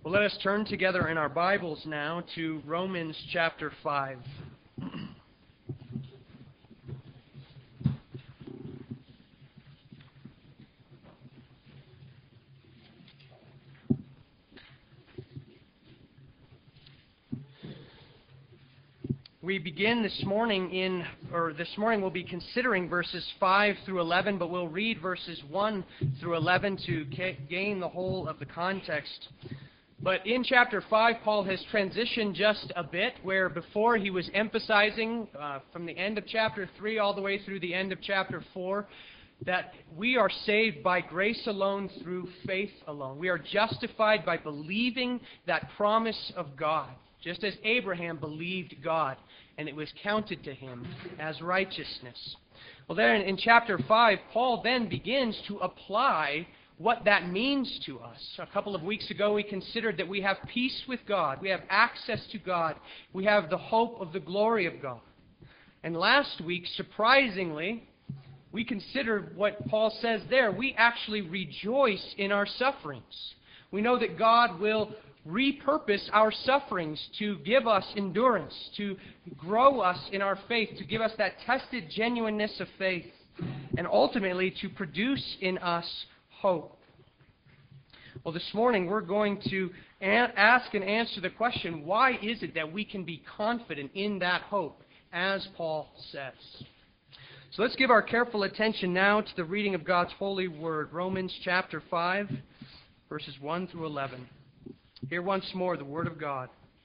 Well, let us turn together in our Bibles now to Romans chapter 5. We begin this morning we'll be considering verses 5 through 11, but we'll read verses 1 through 11 to gain the whole of the context. But in chapter 5, Paul has transitioned just a bit, where before he was emphasizing from the end of chapter 3 all the way through the end of chapter 4 that we are saved by grace alone through faith alone. We are justified by believing that promise of God, just as Abraham believed God, and it was counted to him as righteousness. Well, there in chapter 5, Paul then begins to apply what that means to us. A couple of weeks ago, we considered that we have peace with God. We have access to God. We have the hope of the glory of God. And last week, surprisingly, we considered what Paul says there. We actually rejoice in our sufferings. We know that God will repurpose our sufferings to give us endurance, to grow us in our faith, to give us that tested genuineness of faith, and ultimately to produce in us hope. Well, this morning we're going to ask and answer the question, why is it that we can be confident in that hope, as Paul says? So let's give our careful attention now to the reading of God's holy word, Romans chapter 5, verses 1 through 11. Hear once more the word of God.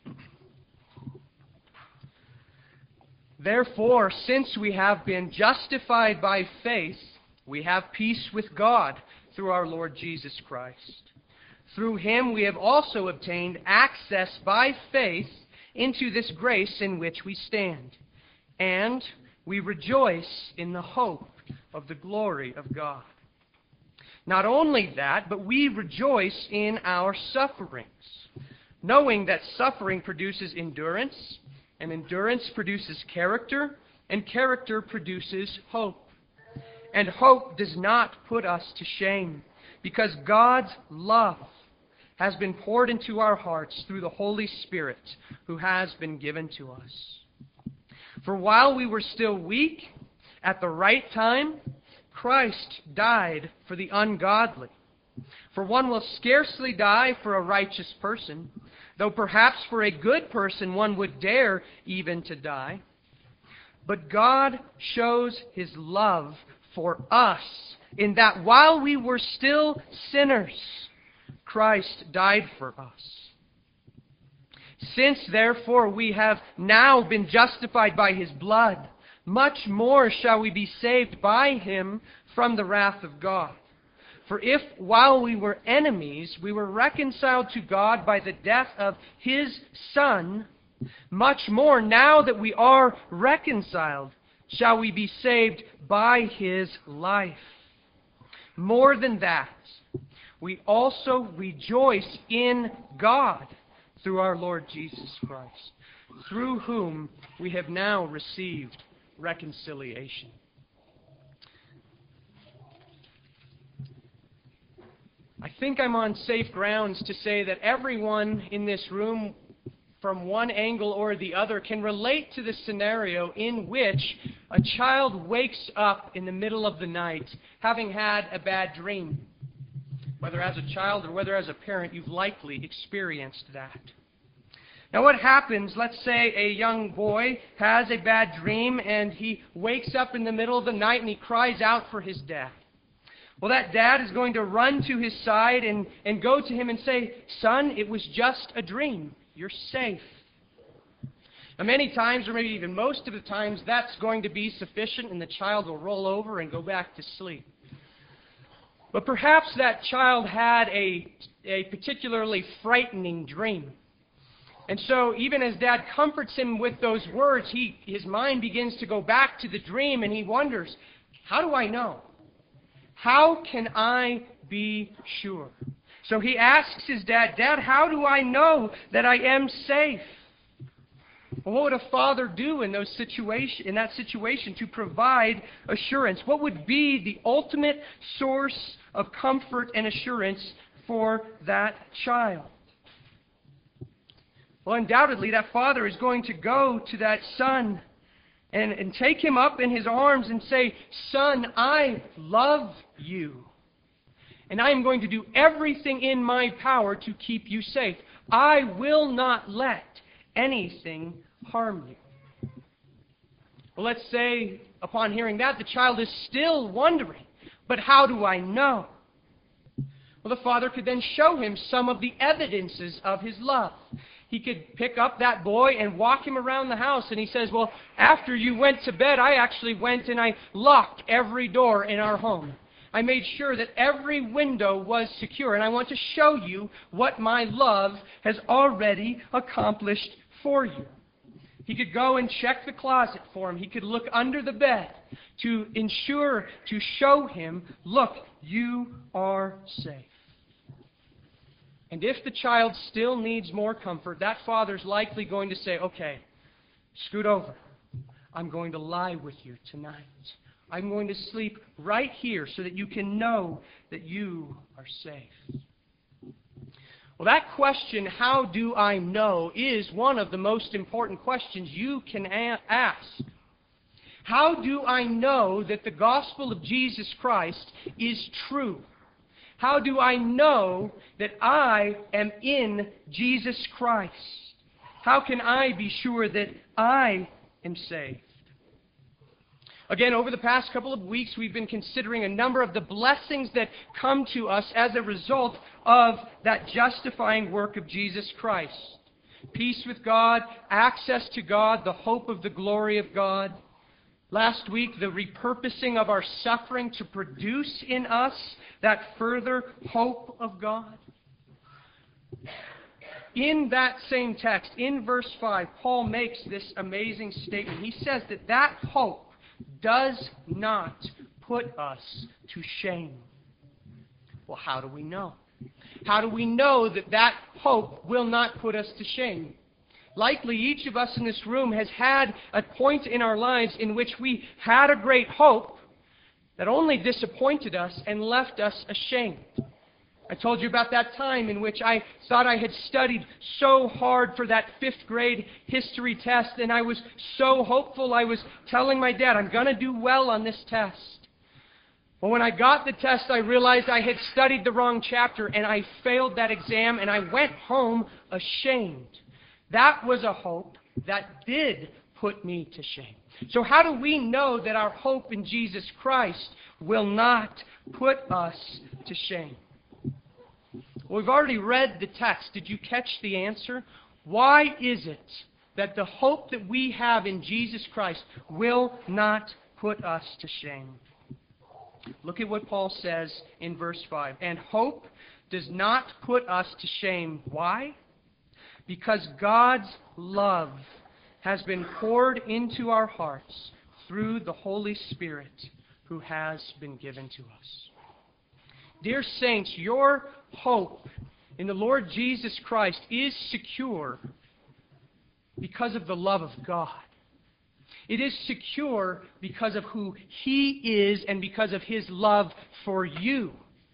Therefore, since we have been justified by faith, we have peace with God through our Lord Jesus Christ. Through him we have also obtained access by faith into this grace in which we stand. And we rejoice in the hope of the glory of God. Not only that, but we rejoice in our sufferings, knowing that suffering produces endurance, and endurance produces character, and character produces hope. And hope does not put us to shame, because God's love has been poured into our hearts through the Holy Spirit who has been given to us. For while we were still weak, at the right time, Christ died for the ungodly. For one will scarcely die for a righteous person, though perhaps for a good person one would dare even to die. But God shows his love for us in that while we were still sinners, Christ died for us. Since, therefore, we have now been justified by his blood, much more shall we be saved by him from the wrath of God. For if, while we were enemies, we were reconciled to God by the death of his Son, much more, now that we are reconciled, shall we be saved by his life. More than that, we also rejoice in God through our Lord Jesus Christ, through whom we have now received reconciliation. I think I'm on safe grounds to say that everyone in this room, from one angle or the other, can relate to the scenario in which a child wakes up in the middle of the night having had a bad dream. Whether as a child or whether as a parent, you've likely experienced that. Now what happens, let's say a young boy has a bad dream and he wakes up in the middle of the night and he cries out for his dad. Well, that dad is going to run to his side and go to him and say, "Son, it was just a dream. You're safe." Now, many times, or maybe even most of the times, that's going to be sufficient and the child will roll over and go back to sleep. But perhaps that child had a particularly frightening dream. And so even as Dad comforts him with those words, his mind begins to go back to the dream and he wonders, how do I know? How can I be sure? So he asks his dad, "Dad, how do I know that I am safe?" Well, what would a father do in that situation to provide assurance? What would be the ultimate source of comfort and assurance for that child? Well, undoubtedly, that father is going to go to that son and take him up in his arms and say, "Son, I love you. And I am going to do everything in my power to keep you safe. I will not let anything harm you." Well, let's say upon hearing that, the child is still wondering, "But how do I know?" Well, the father could then show him some of the evidences of his love. He could pick up that boy and walk him around the house, and he says, "Well, after you went to bed, I actually went and I locked every door in our home. I made sure that every window was secure, and I want to show you what my love has already accomplished for you." He could go and check the closet for him. He could look under the bed to show him, "Look, you are safe." And if the child still needs more comfort, that father's likely going to say, "Okay, scoot over. I'm going to lie with you tonight. I'm going to sleep right here so that you can know that you are safe." Well, that question, "How do I know?" is one of the most important questions you can ask. How do I know that the gospel of Jesus Christ is true? How do I know that I am in Jesus Christ? How can I be sure that I am saved? Again, over the past couple of weeks, we've been considering a number of the blessings that come to us as a result of that justifying work of Jesus Christ. Peace with God, access to God, the hope of the glory of God. Last week, the repurposing of our suffering to produce in us that further hope of God. In that same text, in verse 5, Paul makes this amazing statement. He says that hope does not put us to shame. Well, how do we know? How do we know that hope will not put us to shame? Likely each of us in this room has had a point in our lives in which we had a great hope that only disappointed us and left us ashamed. I told you about that time in which I thought I had studied so hard for that 5th grade history test, and I was so hopeful. I was telling my dad, "I'm going to do well on this test." Well, when I got the test, I realized I had studied the wrong chapter, and I failed that exam, and I went home ashamed. That was a hope that did put me to shame. So how do we know that our hope in Jesus Christ will not put us to shame? Well, we've already read the text. Did you catch the answer? Why is it that the hope that we have in Jesus Christ will not put us to shame? Look at what Paul says in verse 5. "And hope does not put us to shame." Why? Because God's love has been poured into our hearts through the Holy Spirit who has been given to us. Dear saints, your hope in the Lord Jesus Christ is secure because of the love of God. It is secure because of who He is and because of His love for you.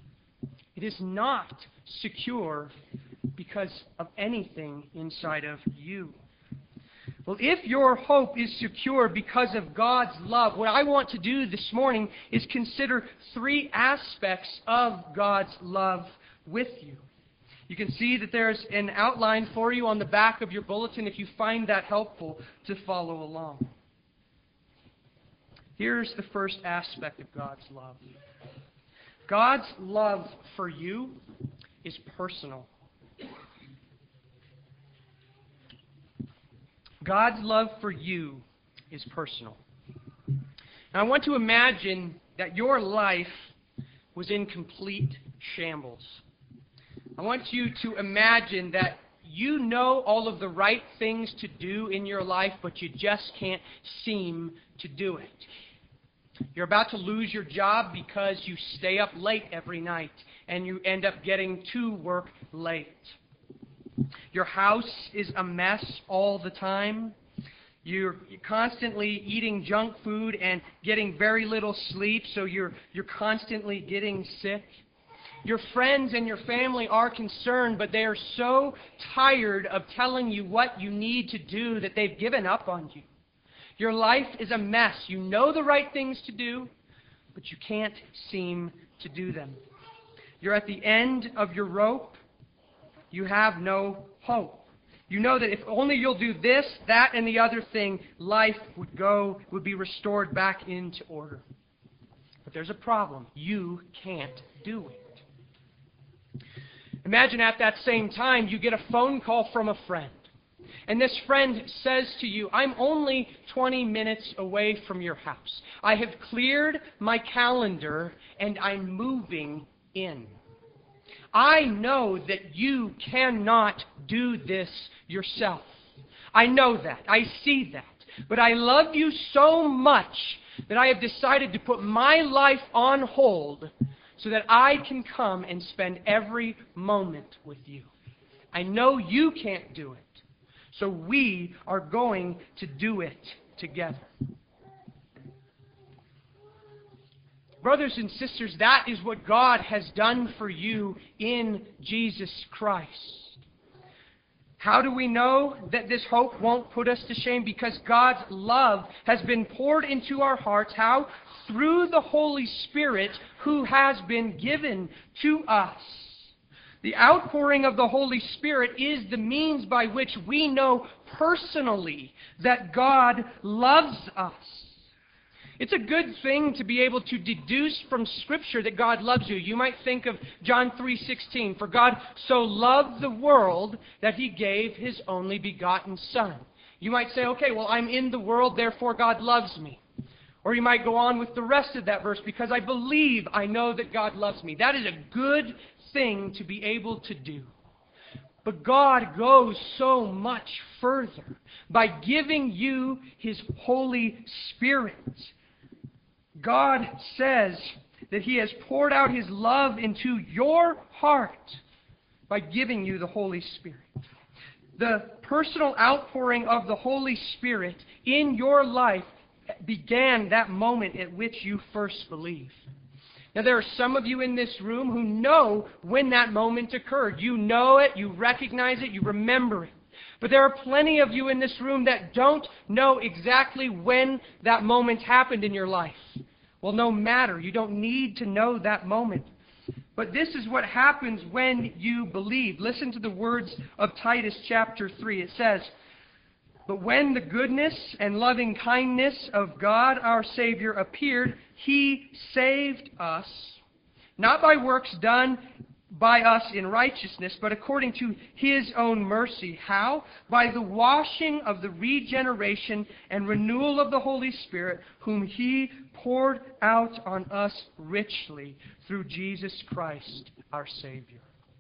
It is not secure because of anything inside of you. Well, if your hope is secure because of God's love, what I want to do this morning is consider 3 aspects of God's love with you. You can see that there's an outline for you on the back of your bulletin if you find that helpful to follow along. Here's the first aspect of God's love. God's love for you is personal. God's love for you is personal. Now, I want to imagine that your life was in complete shambles. I want you to imagine that you know all of the right things to do in your life, but you just can't seem to do it. You're about to lose your job because you stay up late every night and you end up getting to work late. Your house is a mess all the time. You're constantly eating junk food and getting very little sleep, so you're constantly getting sick. Your friends and your family are concerned, but they are so tired of telling you what you need to do that they've given up on you. Your life is a mess. You know the right things to do, but you can't seem to do them. You're at the end of your rope. You have no hope. You know that if only you'll do this, that, and the other thing, life would be restored back into order. But there's a problem. You can't do it. Imagine at that same time you get a phone call from a friend. And this friend says to you, I'm only 20 minutes away from your house. I have cleared my calendar and I'm moving in. I know that you cannot do this yourself. I know that. I see that. But I love you so much that I have decided to put my life on hold so that I can come and spend every moment with you. I know you can't do it. So we are going to do it together. Brothers and sisters, that is what God has done for you in Jesus Christ. How do we know that this hope won't put us to shame? Because God's love has been poured into our hearts. How? Through the Holy Spirit who has been given to us. The outpouring of the Holy Spirit is the means by which we know personally that God loves us. It's a good thing to be able to deduce from Scripture that God loves you. You might think of John 3:16, for God so loved the world that He gave His only begotten Son. You might say, okay, well, I'm in the world, therefore God loves me. Or you might go on with the rest of that verse, because I believe I know that God loves me. That is a good thing to be able to do. But God goes so much further by giving you His Holy Spirit. God says that He has poured out His love into your heart by giving you the Holy Spirit. The personal outpouring of the Holy Spirit in your life began that moment at which you first believed. Now, there are some of you in this room who know when that moment occurred. You know it, you recognize it, you remember it. But there are plenty of you in this room that don't know exactly when that moment happened in your life. Well, no matter. You don't need to know that moment. But this is what happens when you believe. Listen to the words of Titus chapter 3. It says, but when the goodness and loving kindness of God our Savior appeared, He saved us, not by works done by us in righteousness, but according to His own mercy. How? By the washing of the regeneration and renewal of the Holy Spirit, whom He poured out on us richly through Jesus Christ our Savior.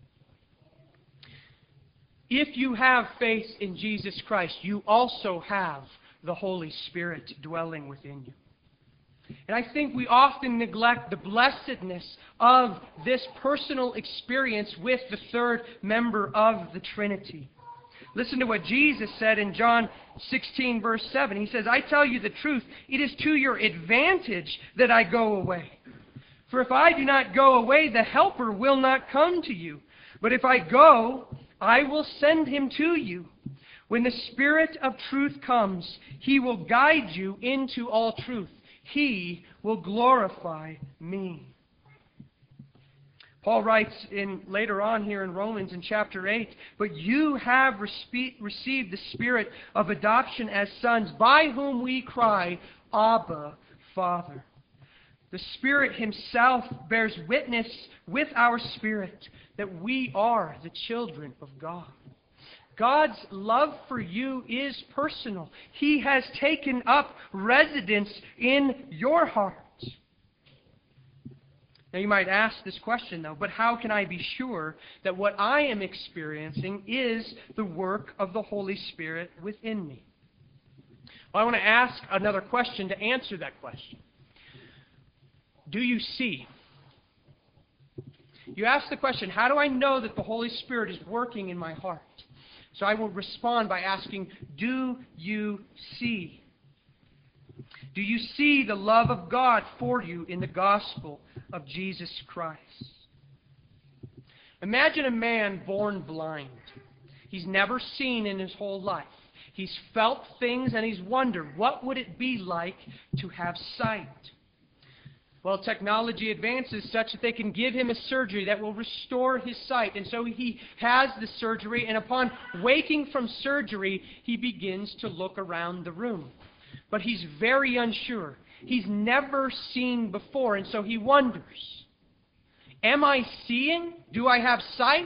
If you have faith in Jesus Christ, you also have the Holy Spirit dwelling within you. And I think we often neglect the blessedness of this personal experience with the third member of the Trinity. Listen to what Jesus said in John 16, verse 7. He says, I tell you the truth, it is to your advantage that I go away. For if I do not go away, the Helper will not come to you. But if I go, I will send Him to you. When the Spirit of truth comes, He will guide you into all truth. He will glorify me. Paul writes later on here in Romans in chapter 8, but you have received the Spirit of adoption as sons, by whom we cry, Abba, Father. The Spirit Himself bears witness with our spirit that we are the children of God. God's love for you is personal. He has taken up residence in your heart. Now you might ask this question though, but how can I be sure that what I am experiencing is the work of the Holy Spirit within me? Well, I want to ask another question to answer that question. Do you see? You ask the question, how do I know that the Holy Spirit is working in my heart? So I will respond by asking, do you see? Do you see the love of God for you in the gospel of Jesus Christ? Imagine a man born blind. He's never seen in his whole life. He's felt things and he's wondered, what would it be like to have sight? Well, technology advances such that they can give him a surgery that will restore his sight. And so he has the surgery, and upon waking from surgery, he begins to look around the room. But he's very unsure. He's never seen before, and so he wonders, am I seeing? Do I have sight?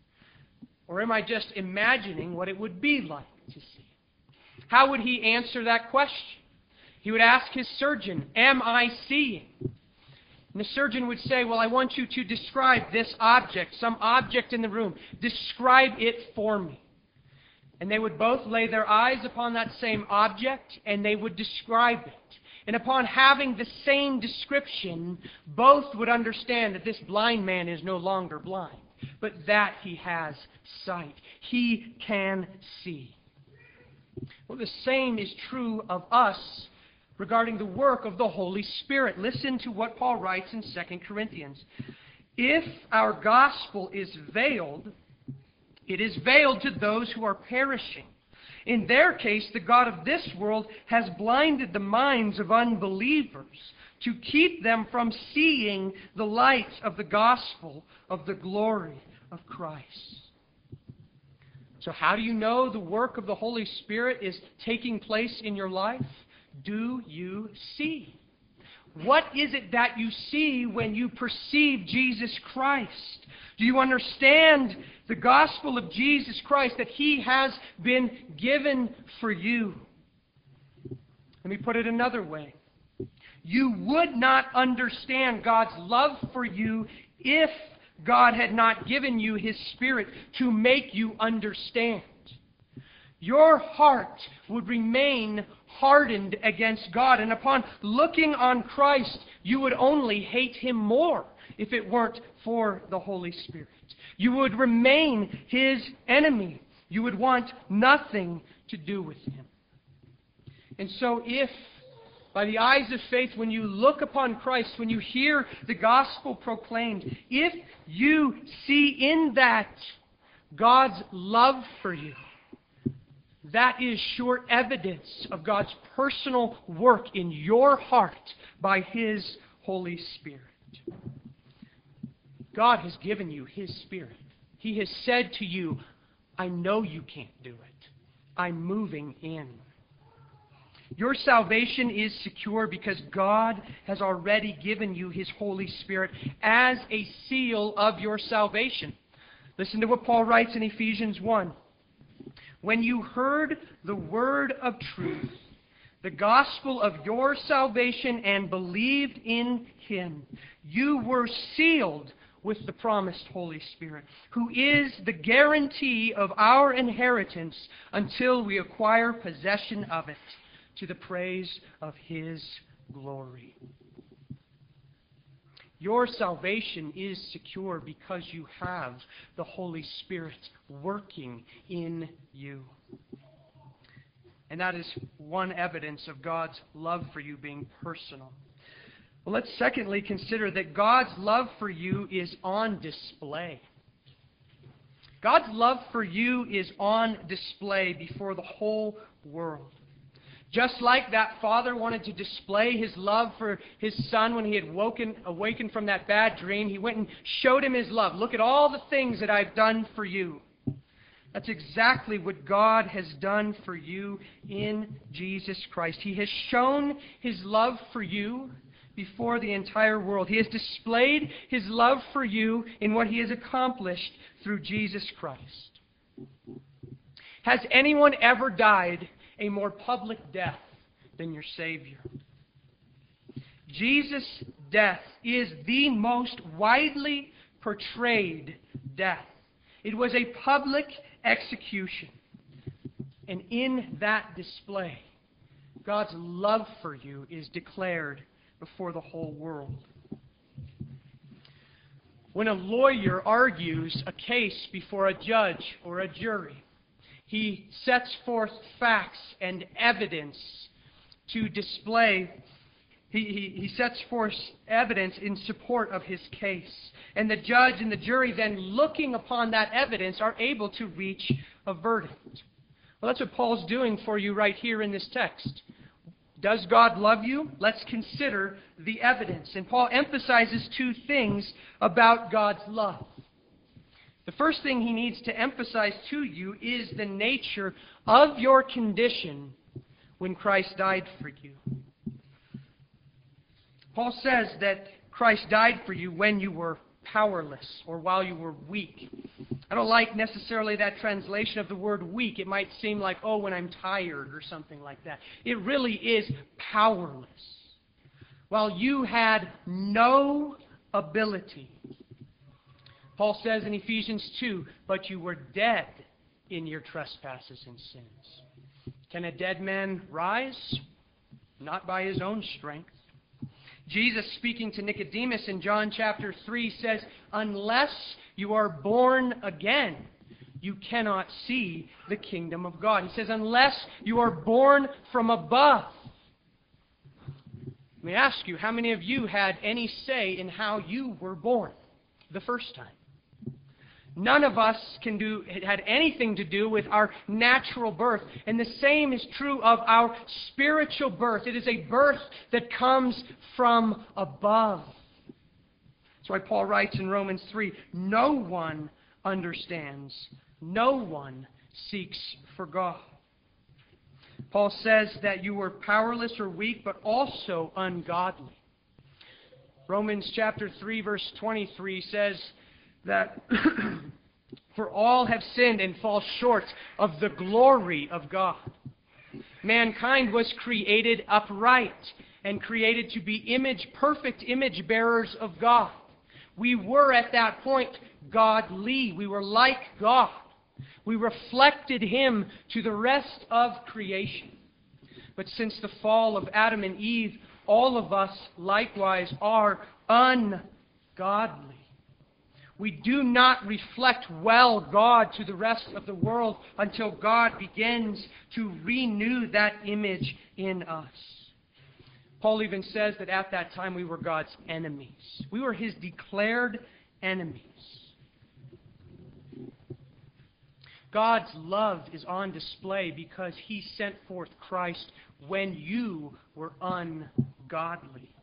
Or am I just imagining what it would be like to see? How would he answer that question? He would ask his surgeon, am I seeing? And the surgeon would say, well, I want you to describe this object, some object in the room. Describe it for me. And they would both lay their eyes upon that same object, and they would describe it. And upon having the same description, both would understand that this blind man is no longer blind, but that he has sight. He can see. Well, the same is true of us regarding the work of the Holy Spirit. Listen to what Paul writes in 2 Corinthians. If our gospel is veiled, it is veiled to those who are perishing. In their case, the God of this world has blinded the minds of unbelievers to keep them from seeing the light of the gospel of the glory of Christ. So how do you know the work of the Holy Spirit is taking place in your life? Do you see? What is it that you see when you perceive Jesus Christ? Do you understand the gospel of Jesus Christ, that He has been given for you? Let me put it another way. You would not understand God's love for you if God had not given you His Spirit to make you understand. Your heart would remain hardened against God, and upon looking on Christ, you would only hate Him more if it weren't for the Holy Spirit. You would remain His enemy. You would want nothing to do with Him. And so if, by the eyes of faith, when you look upon Christ, when you hear the gospel proclaimed, if you see in that God's love for you, that is sure evidence of God's personal work in your heart by His Holy Spirit. God has given you His Spirit. He has said to you, I know you can't do it. I'm moving in. Your salvation is secure because God has already given you His Holy Spirit as a seal of your salvation. Listen to what Paul writes in Ephesians 1. When you heard the word of truth, the gospel of your salvation, and believed in Him, you were sealed with the promised Holy Spirit, who is the guarantee of our inheritance until we acquire possession of it, to the praise of His glory. Your salvation is secure because you have the Holy Spirit working in you. And that is one evidence of God's love for you being personal. Well, let's secondly consider that God's love for you is on display. God's love for you is on display before the whole world. Just like that father wanted to display his love for his son when he had awakened from that bad dream, he went and showed him his love. Look at all the things that I've done for you. That's exactly what God has done for you in Jesus Christ. He has shown His love for you before the entire world. He has displayed His love for you in what He has accomplished through Jesus Christ. Has anyone ever died a more public death than your Savior? Jesus' death is the most widely portrayed death. It was a public execution. And in that display, God's love for you is declared before the whole world. When a lawyer argues a case before a judge or a jury, he sets forth facts and evidence to display He sets forth evidence in support of his case. And the judge and the jury then, looking upon that evidence, are able to reach a verdict. Well, that's what Paul's doing for you right here in this text. Does God love you? Let's consider the evidence. And Paul emphasizes two things about God's love. The first thing he needs to emphasize to you is the nature of your condition when Christ died for you. Paul says that Christ died for you when you were powerless or while you were weak. I don't like necessarily that translation of the word weak. It might seem like, oh, when I'm tired or something like that. It really is powerless. While you had no ability. Paul says in Ephesians 2, but you were dead in your trespasses and sins. Can a dead man rise? Not by his own strength. Jesus, speaking to Nicodemus in John chapter 3, says, unless you are born again, you cannot see the kingdom of God. He says, unless you are born from above. Let me ask you, how many of you had any say in how you were born the first time? None of us had anything to do with our natural birth. And the same is true of our spiritual birth. It is a birth that comes from above. That's why Paul writes in Romans 3, no one understands, no one seeks for God. Paul says that you were powerless or weak, but also ungodly. Romans chapter 3, verse 23 says that for all have sinned and fall short of the glory of God. Mankind was created upright and created to be perfect image bearers of God. We were at that point godly. We were like God. We reflected Him to the rest of creation. But since the fall of Adam and Eve, all of us likewise are ungodly. We do not reflect well God to the rest of the world until God begins to renew that image in us. Paul even says that at that time we were God's enemies. We were His declared enemies. God's love is on display because He sent forth Christ when you were ungodly.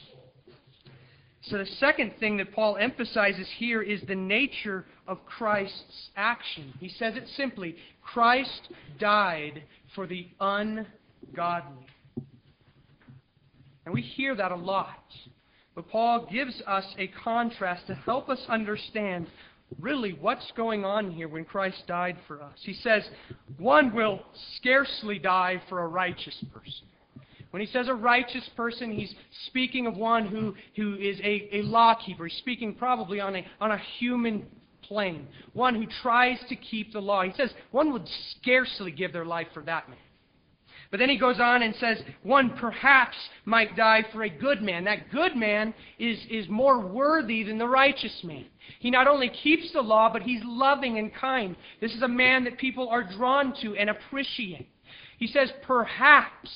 So the second thing that Paul emphasizes here is the nature of Christ's action. He says it simply, Christ died for the ungodly. And we hear that a lot. But Paul gives us a contrast to help us understand really what's going on here when Christ died for us. He says, one will scarcely die for a righteous person. When he says a righteous person, he's speaking of one who is a law-keeper. He's speaking probably on a human plane. One who tries to keep the law. He says one would scarcely give their life for that man. But then he goes on and says one perhaps might die for a good man. That good man is more worthy than the righteous man. He not only keeps the law, but he's loving and kind. This is a man that people are drawn to and appreciate. He says perhaps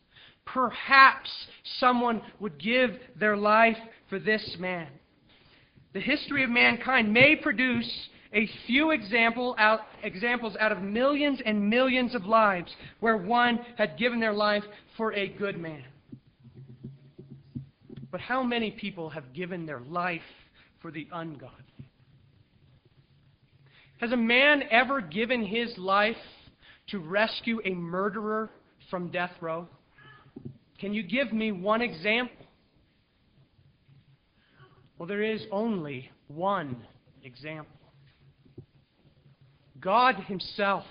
someone would give their life for this man. The history of mankind may produce a few examples out of millions and millions of lives where one had given their life for a good man. But how many people have given their life for the ungodly? Has a man ever given his life to rescue a murderer from death row? Can you give me one example? Well, there is only one example. God Himself,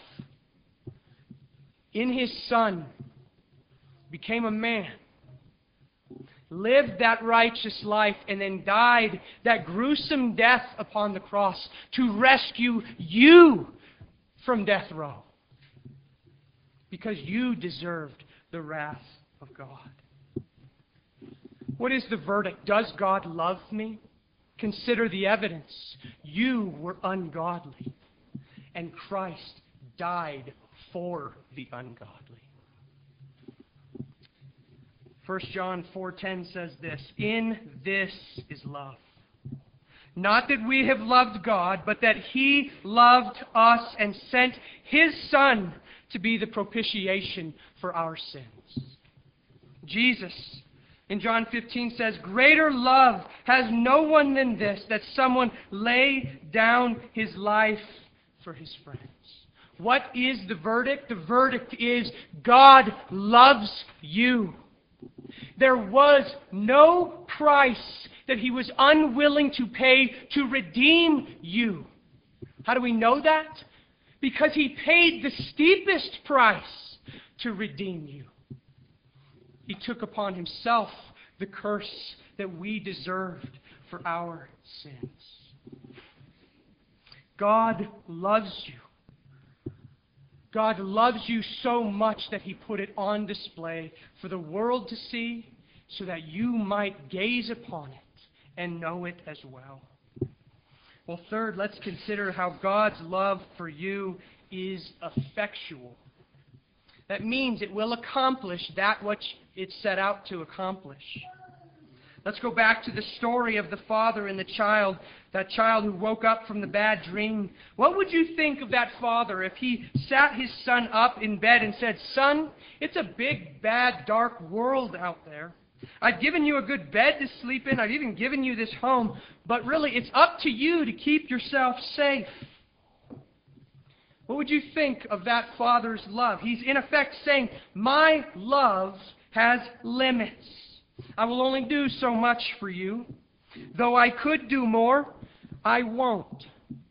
in His Son, became a man, lived that righteous life, and then died that gruesome death upon the cross to rescue you from death row. Because you deserved the wrath of God. What is the verdict? Does God love me? Consider the evidence. You were ungodly, and Christ died for the ungodly. 1 John 4:10 says this, "In this is love. Not that we have loved God, but that He loved us and sent His Son to be the propitiation for our sins." Jesus, in John 15, says, "Greater love has no one than this, that someone lay down his life for his friends." What is the verdict? The verdict is God loves you. There was no price that He was unwilling to pay to redeem you. How do we know that? Because He paid the steepest price to redeem you. He took upon Himself the curse that we deserved for our sins. God loves you. God loves you so much that He put it on display for the world to see so that you might gaze upon it and know it as well. Well, third, let's consider how God's love for you is effectual. That means it will accomplish that which it set out to accomplish. Let's go back to the story of the father and the child, that child who woke up from the bad dream. What would you think of that father if he sat his son up in bed and said, "Son, it's a big, bad, dark world out there. I've given you a good bed to sleep in. I've even given you this home. But really, it's up to you to keep yourself safe." What would you think of that father's love? He's in effect saying, "My love has limits. I will only do so much for you. Though I could do more, I won't."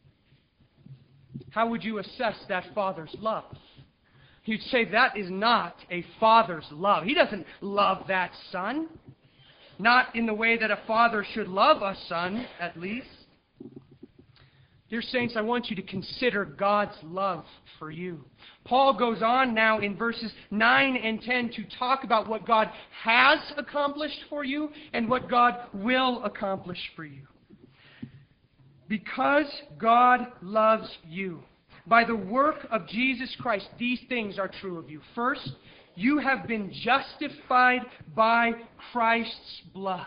How would you assess that father's love? You'd say that is not a father's love. He doesn't love that son. Not in the way that a father should love a son, at least. Dear saints, I want you to consider God's love for you. Paul goes on now in verses 9 and 10 to talk about what God has accomplished for you and what God will accomplish for you. Because God loves you, by the work of Jesus Christ, these things are true of you. First, you have been justified by Christ's blood.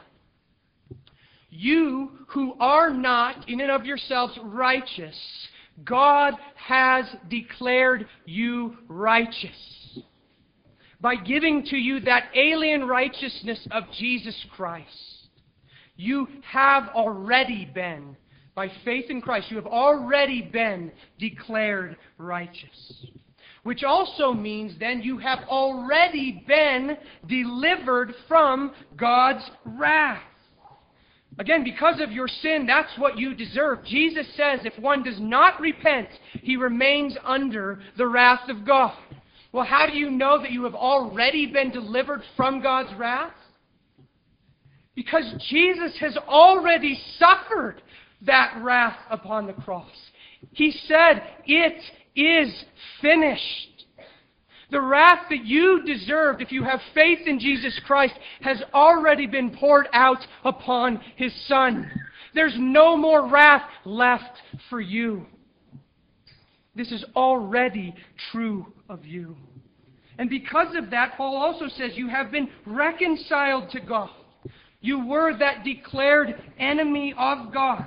You who are not in and of yourselves righteous, God has declared you righteous by giving to you that alien righteousness of Jesus Christ. You have already been, by faith in Christ, you have already been declared righteous. Which also means then you have already been delivered from God's wrath. Again, because of your sin, that's what you deserve. Jesus says if one does not repent, he remains under the wrath of God. Well, how do you know that you have already been delivered from God's wrath? Because Jesus has already suffered that wrath upon the cross. He said, "It is finished." The wrath that you deserved, if you have faith in Jesus Christ, has already been poured out upon His Son. There's no more wrath left for you. This is already true of you. And because of that, Paul also says you have been reconciled to God. You were that declared enemy of God.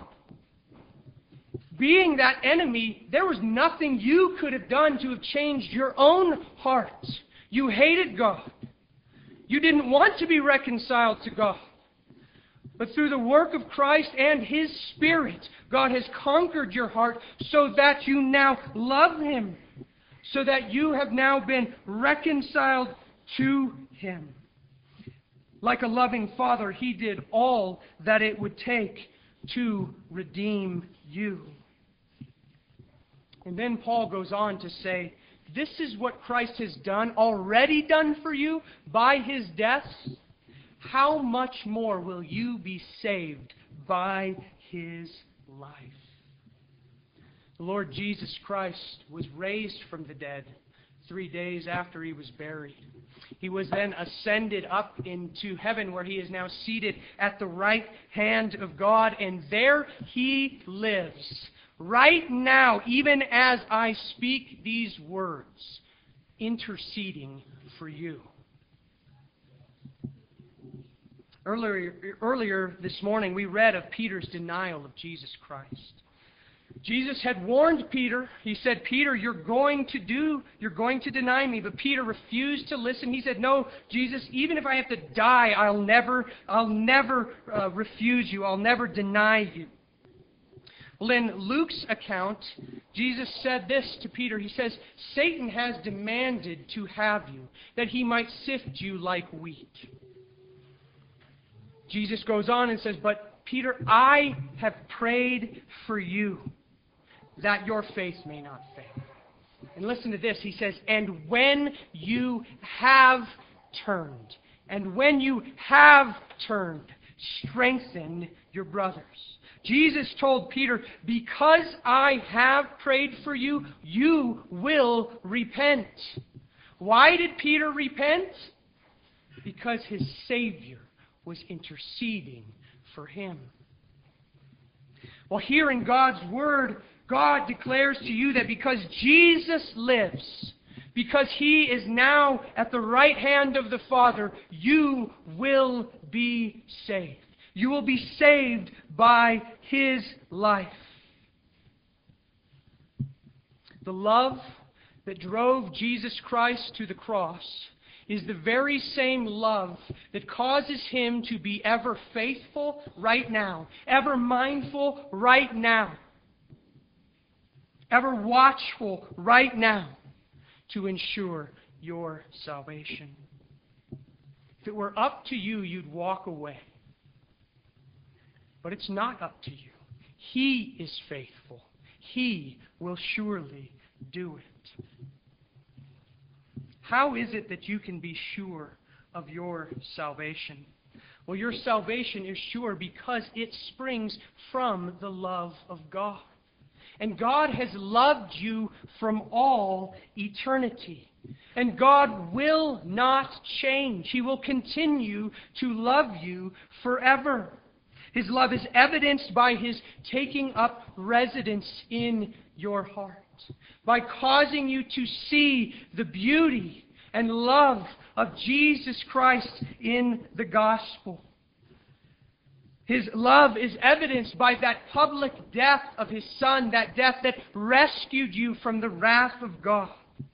Being that enemy, there was nothing you could have done to have changed your own heart. You hated God. You didn't want to be reconciled to God. But through the work of Christ and His Spirit, God has conquered your heart so that you now love Him. So that you have now been reconciled to Him. Like a loving Father, He did all that it would take to redeem you. And then Paul goes on to say, this is what Christ has done, already done for you by His death. How much more will you be saved by His life? The Lord Jesus Christ was raised from the dead 3 days after He was buried. He was then ascended up into heaven, where He is now seated at the right hand of God, and there He lives. Right now, even as I speak these words, interceding for you. Earlier this morning, we read of Peter's denial of Jesus Christ. Jesus had warned Peter. He said, Peter, you're going to deny me. But Peter refused to listen. He said, no, Jesus, even if I have to die, I'll never refuse you. I'll never deny you. Well, in Luke's account, Jesus said this to Peter. He says, Satan has demanded to have you, that he might sift you like wheat. Jesus goes on and says, but Peter, I have prayed for you that your faith may not fail. And listen to this. He says, and when you have turned, strengthen your brothers. Jesus told Peter, because I have prayed for you, you will repent. Why did Peter repent? Because his Savior was interceding for him. Well, here in God's Word, God declares to you that because Jesus lives, because He is now at the right hand of the Father, you will be saved. You will be saved by His life. The love that drove Jesus Christ to the cross is the very same love that causes Him to be ever faithful right now, ever mindful right now, ever watchful right now to ensure your salvation. If it were up to you, you'd walk away. But it's not up to you. He is faithful. He will surely do it. How is it that you can be sure of your salvation? Well, your salvation is sure because it springs from the love of God. And God has loved you from all eternity. And God will not change. He will continue to love you forever. His love is evidenced by His taking up residence in your heart, by causing you to see the beauty and love of Jesus Christ in the gospel. His love is evidenced by that public death of His Son, that death that rescued you from the wrath of God.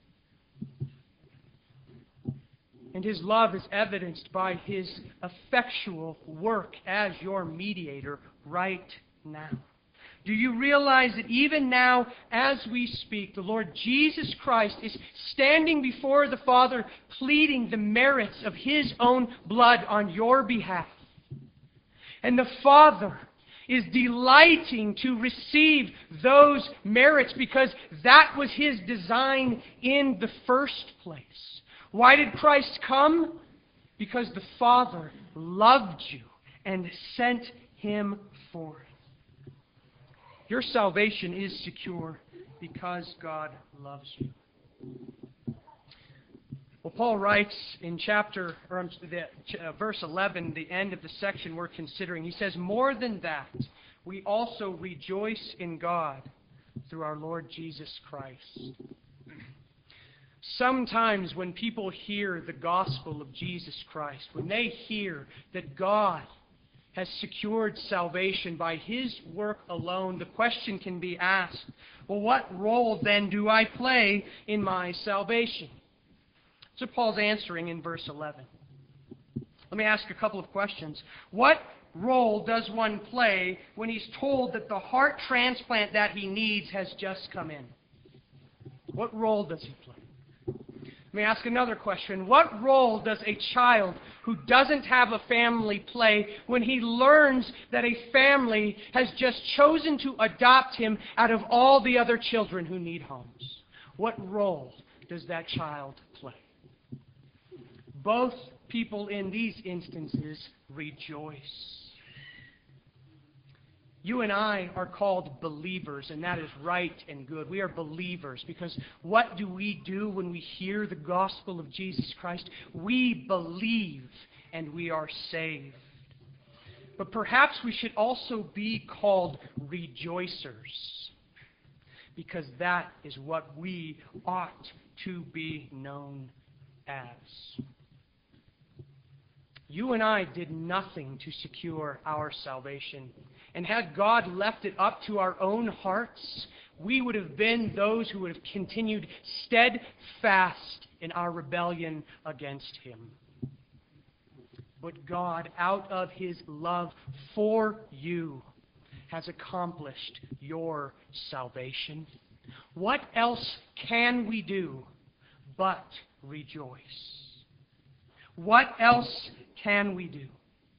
And His love is evidenced by His effectual work as your mediator right now. Do you realize that even now, as we speak, the Lord Jesus Christ is standing before the Father, pleading the merits of His own blood on your behalf? And the Father is delighting to receive those merits because that was His design in the first place. Why did Christ come? Because the Father loved you and sent Him forth. Your salvation is secure because God loves you. Well, Paul writes in verse 11, the end of the section we're considering, he says, more than that, we also rejoice in God through our Lord Jesus Christ. Sometimes when people hear the gospel of Jesus Christ, when they hear that God has secured salvation by His work alone, the question can be asked, well, what role then do I play in my salvation? So Paul's answering in verse 11. Let me ask a couple of questions. What role does one play when he's told that the heart transplant that he needs has just come in? What role does he play? Let me ask another question. What role does a child who doesn't have a family play when he learns that a family has just chosen to adopt him out of all the other children who need homes? What role does that child play? Both people in these instances rejoice. You and I are called believers, and that is right and good. We are believers because what do we do when we hear the gospel of Jesus Christ? We believe and we are saved. But perhaps we should also be called rejoicers because that is what we ought to be known as. You and I did nothing to secure our salvation. And had God left it up to our own hearts, we would have been those who would have continued steadfast in our rebellion against Him. But God, out of His love for you, has accomplished your salvation. What else can we do but rejoice? What else can we do?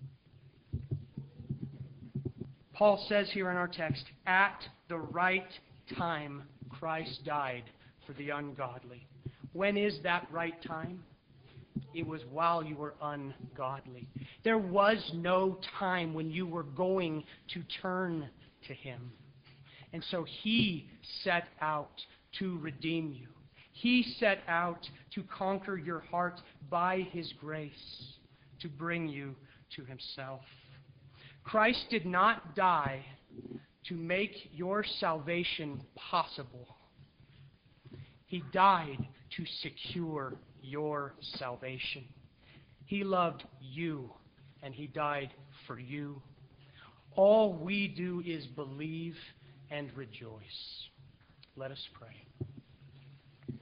Paul says here in our text, at the right time, Christ died for the ungodly. When is that right time? It was while you were ungodly. There was no time when you were going to turn to Him. And so He set out to redeem you. He set out to conquer your heart by His grace, to bring you to Himself. Christ did not die to make your salvation possible. He died to secure your salvation. He loved you, and He died for you. All we do is believe and rejoice. Let us pray.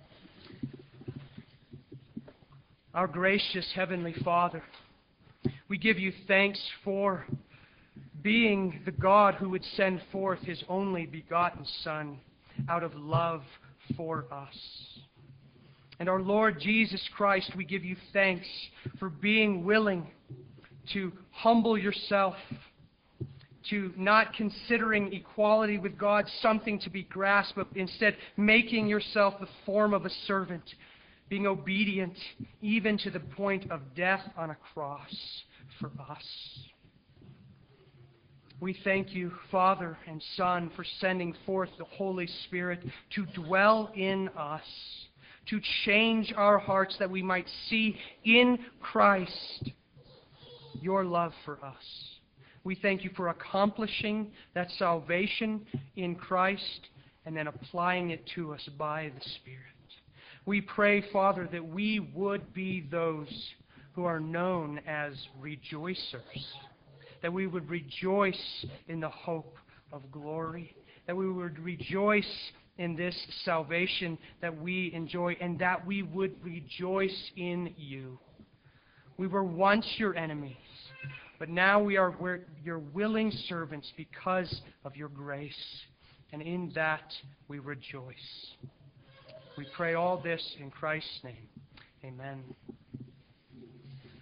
Our gracious Heavenly Father, we give you thanks for being the God who would send forth His only begotten Son out of love for us. And our Lord Jesus Christ, we give you thanks for being willing to humble yourself, to not considering equality with God something to be grasped, but instead making yourself the form of a servant, being obedient even to the point of death on a cross for us. We thank you, Father and Son, for sending forth the Holy Spirit to dwell in us, to change our hearts that we might see in Christ your love for us. We thank you for accomplishing that salvation in Christ and then applying it to us by the Spirit. We pray, Father, that we would be those who are known as rejoicers, that we would rejoice in the hope of glory, that we would rejoice in this salvation that we enjoy, and that we would rejoice in you. We were once your enemies, but now we're your willing servants because of your grace, and in that we rejoice. We pray all this in Christ's name. Amen.